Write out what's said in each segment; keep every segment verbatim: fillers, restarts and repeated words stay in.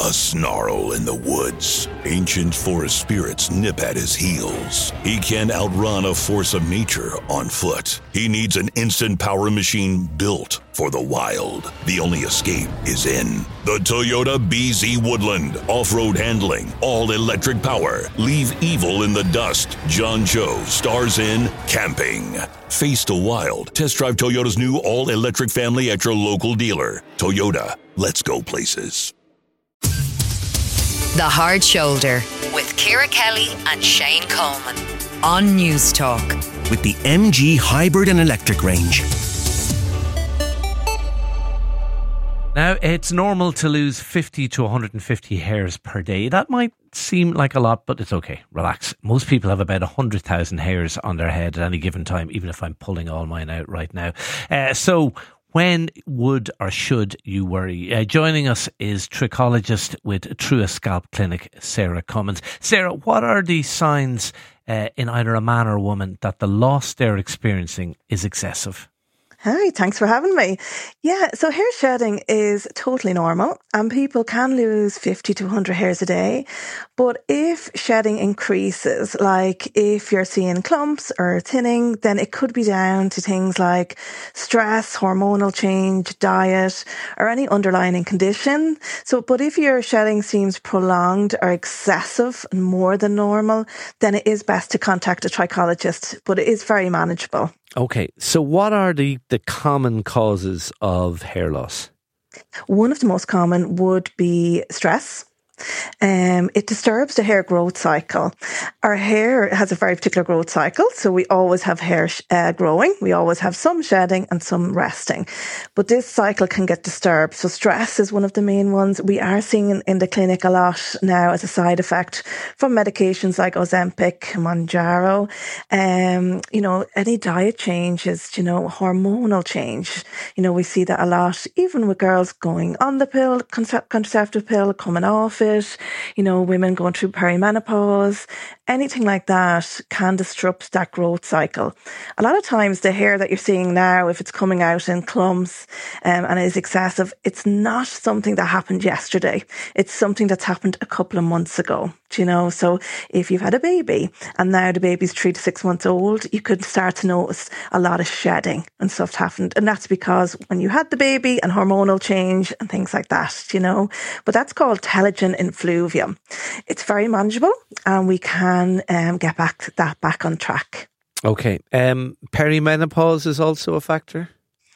A snarl in the woods. Ancient forest spirits nip at his heels. He can't outrun a force of nature on foot. He needs an instant power machine built for the wild. The only escape is in the Toyota B Z Woodland. Off-road handling, all-electric power. Leave evil in the dust. John Cho stars in Camping. Face the wild. Test drive Toyota's new all-electric family at your local dealer. Toyota, let's go places. The Hard Shoulder with Ciara Kelly and Shane Coleman on News Talk. With the M G hybrid and electric range. Now, it's normal to lose fifty to one hundred fifty hairs per day. That might seem like a lot, but it's okay. Relax. Most people have about one hundred thousand hairs on their head at any given time, even if I'm pulling all mine out right now. Uh, so... When would or should you worry? Uh, joining us is trichologist with Trua Scalp Clinic, Sarah Cummins. Sarah, what are the signs uh, in either a man or a woman that the loss they're experiencing is excessive? Hi, thanks for having me. Yeah, so hair shedding is totally normal and people can lose fifty to one hundred hairs a day. But if shedding increases, like if you're seeing clumps or thinning, then it could be down to things like stress, hormonal change, diet, or any underlying condition. So, but if your shedding seems prolonged or excessive and more than normal, then it is best to contact a trichologist, but it is very manageable. Okay, so what are the, the common causes of hair loss? One of the most common would be stress. Um, it disturbs the hair growth cycle. Our hair has a very particular growth cycle, so we always have hair sh- uh, growing. We always have some shedding and some resting. But this cycle can get disturbed. So stress is one of the main ones. We are seeing in, in the clinic a lot now as a side effect from medications like Ozempic, Mounjaro. Um, you know, any diet changes, you know, hormonal change. You know, we see that a lot, even with girls going on the pill, contra- contraceptive pill, coming off it. You know, women going through perimenopause, anything like that can disrupt that growth cycle. A lot of times the hair that you're seeing now, if it's coming out in clumps um, and is excessive, it's not something that happened yesterday. It's something that's happened a couple of months ago. You know, so if you've had a baby and now the baby's three to six months old, you could start to notice a lot of shedding and stuff happened. And that's because when you had the baby and hormonal change and things like that, you know, but that's called telogen effluvium. It's very manageable and we can um, get back that back on track. Okay. Um, perimenopause is also a factor?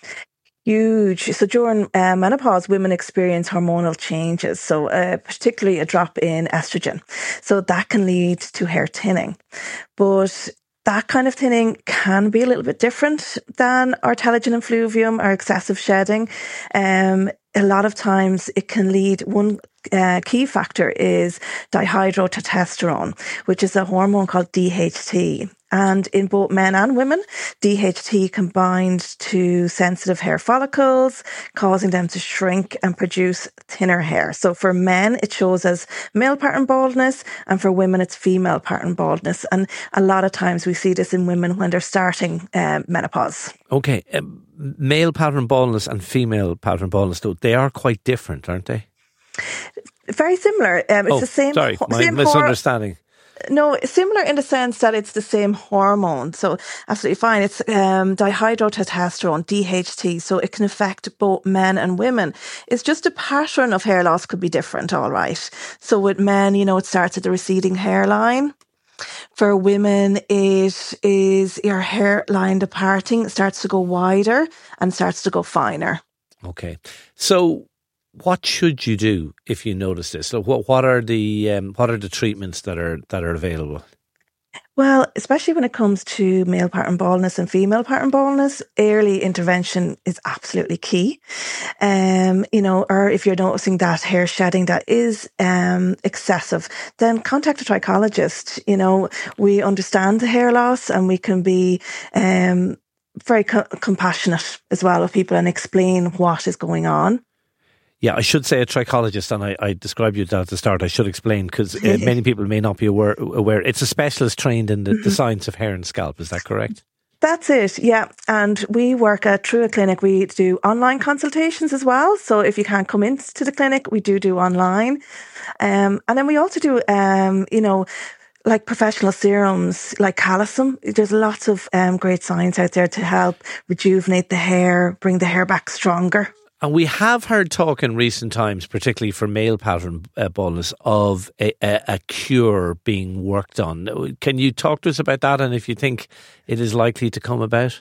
Huge. So during uh, menopause, women experience hormonal changes, so uh, particularly a drop in estrogen. So that can lead to hair thinning. But that kind of thinning can be a little bit different than our telogen effluvium or excessive shedding. Um, a lot of times it can lead, one uh, key factor is dihydrotestosterone, which is a hormone called D H T. And in both men and women, D H T combined to sensitive hair follicles, causing them to shrink and produce thinner hair. So for men, it shows as male pattern baldness, and for women, it's female pattern baldness. And a lot of times we see this in women when they're starting uh, menopause. Okay, um, male pattern baldness and female pattern baldness, though, they are quite different, aren't they? Very similar. Um, it's oh, the same. Sorry, my same misunderstanding. Hor- No, similar in the sense that it's the same hormone. So absolutely fine. It's um, dihydrotestosterone, D H T. So it can affect both men and women. It's just a pattern of hair loss could be different, all right. So with men, you know, it starts at the receding hairline. For women, it is your hairline departing, it starts to go wider and starts to go finer. Okay. So what should you do if you notice this? So what what are the um, what are the treatments that are that are available? Well, especially when it comes to male pattern baldness and female pattern baldness, early intervention is absolutely key. Um, you know, or if you're noticing that hair shedding that is um, excessive, then contact a trichologist. You know, we understand the hair loss and we can be um, very co- compassionate as well with people and explain what is going on. Yeah, I should say a trichologist, and I, I described you that at the start. I should explain, because uh, many people may not be aware, aware. It's a specialist trained in the, the science of hair and scalp, is that correct? That's it, yeah. And we work at Trua Clinic. We do online consultations as well. So if you can't come into the clinic, we do do online. Um, and then we also do, um, you know, like professional serums, like Calisum. There's lots of um, great science out there to help rejuvenate the hair, bring the hair back stronger. And we have heard talk in recent times, particularly for male pattern uh, baldness, of a, a, a cure being worked on. Can you talk to us about that and if you think it is likely to come about?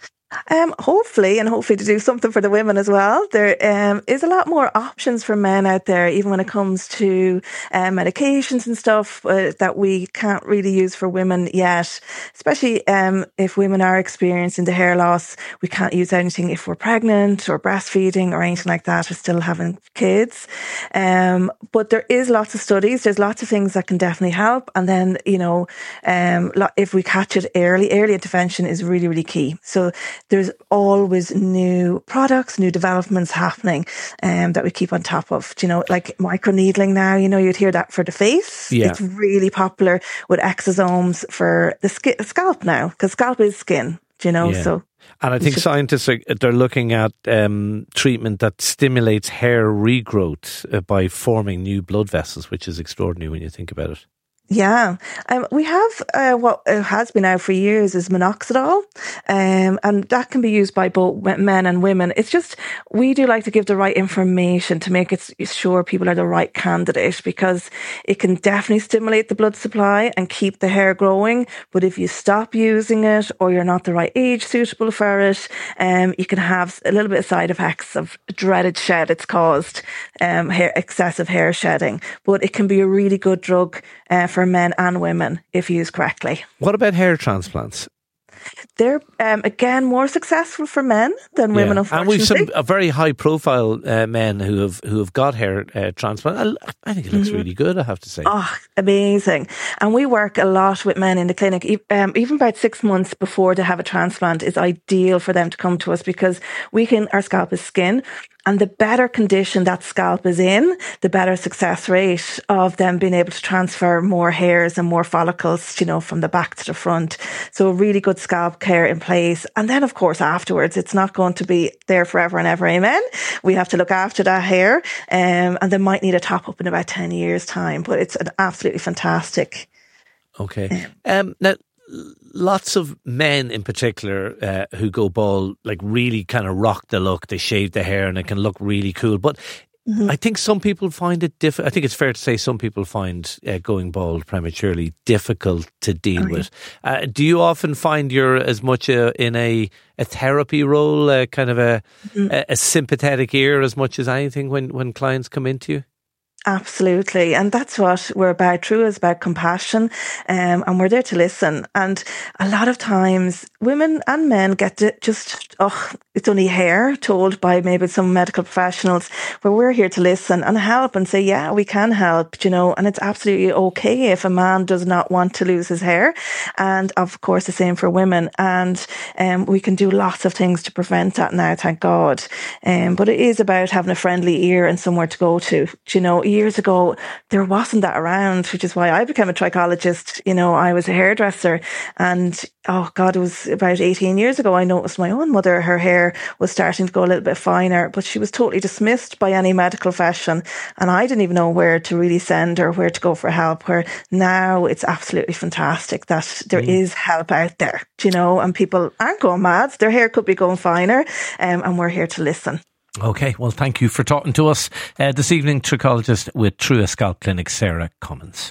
Um, hopefully, and hopefully to do something for the women as well. There um, is a lot more options for men out there, even when it comes to um, medications and stuff uh, that we can't really use for women yet. Especially um, if women are experiencing the hair loss, we can't use anything if we're pregnant or breastfeeding or anything like that, or still having kids. Um, but there is lots of studies. There's lots of things that can definitely help. And then, you know, um, if we catch it early, early intervention is really, really key. So there's always new products, new developments happening um, that we keep on top of. Do you know, like microneedling now, you know, you'd hear that for the face. Yeah. It's really popular with exosomes for the skin, scalp now, because scalp is skin, do you know, yeah. so. And I think just, scientists are they're looking at um, treatment that stimulates hair regrowth uh, by forming new blood vessels, which is extraordinary when you think about it. Yeah, um, we have uh, what has been out for years is minoxidil, um, and that can be used by both men and women. It's just we do like to give the right information to make it sure people are the right candidate, because it can definitely stimulate the blood supply and keep the hair growing. But if you stop using it or you're not the right age suitable for it, um, you can have a little bit of side effects of dreaded shed. It's caused um, hair, excessive hair shedding, but it can be a really good drug uh, for men and women if used correctly. What about hair transplants? They're, um, again, more successful for men than women, yeah. unfortunately. And we've some uh, very high-profile uh, men who have who have got hair uh, transplant. I, I think it looks mm-hmm. really good, I have to say. Oh, amazing. And we work a lot with men in the clinic. Um, even about six months before they have a transplant is ideal for them to come to us, because we can, our scalp is skin. And the better condition that scalp is in, the better success rate of them being able to transfer more hairs and more follicles, you know, from the back to the front. So a really good scalp care in place. And then, of course, afterwards, it's not going to be there forever and ever. Amen. We have to look after that hair. Um, and they might need a top up in about ten years' time. But it's an absolutely fantastic. Okay. Um, now, lots of men in particular uh, who go bald, like really kind of rock the look. They shave the hair and it can look really cool. But mm-hmm. I think some people find it difficult. I think it's fair to say some people find uh, going bald prematurely difficult to deal okay. with. Uh, do you often find you're as much a, in a, a therapy role, uh, kind of a, mm-hmm. a, a sympathetic ear as much as anything when, when clients come into you? Absolutely. And that's what we're about. Trua is about compassion, um, and we're there to listen. And a lot of times women and men get to just, oh, it's only hair, told by maybe some medical professionals, but we're here to listen and help and say, yeah, we can help, you know, and it's absolutely okay if a man does not want to lose his hair. And of course, the same for women. And um, we can do lots of things to prevent that now, thank God. Um, but it is about having a friendly ear and somewhere to go to, you know. Years ago, there wasn't that around, which is why I became a trichologist. You know, I was a hairdresser, and oh God, it was about eighteen years ago, I noticed my own mother, her hair was starting to go a little bit finer, but she was totally dismissed by any medical profession. And I didn't even know where to really send her, where to go for help, where now it's absolutely fantastic that there mm. is help out there, you know, and people aren't going mad. Their hair could be going finer, um, and we're here to listen. Okay, well, thank you for talking to us uh, this evening, trichologist with Trua Scalp Clinic, Sarah Cummins.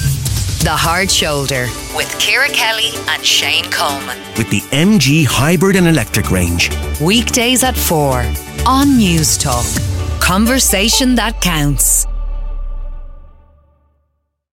The Hard Shoulder with Ciara Kelly and Shane Coleman. With the M G Hybrid and Electric range. Weekdays at four on News Talk. Conversation that counts.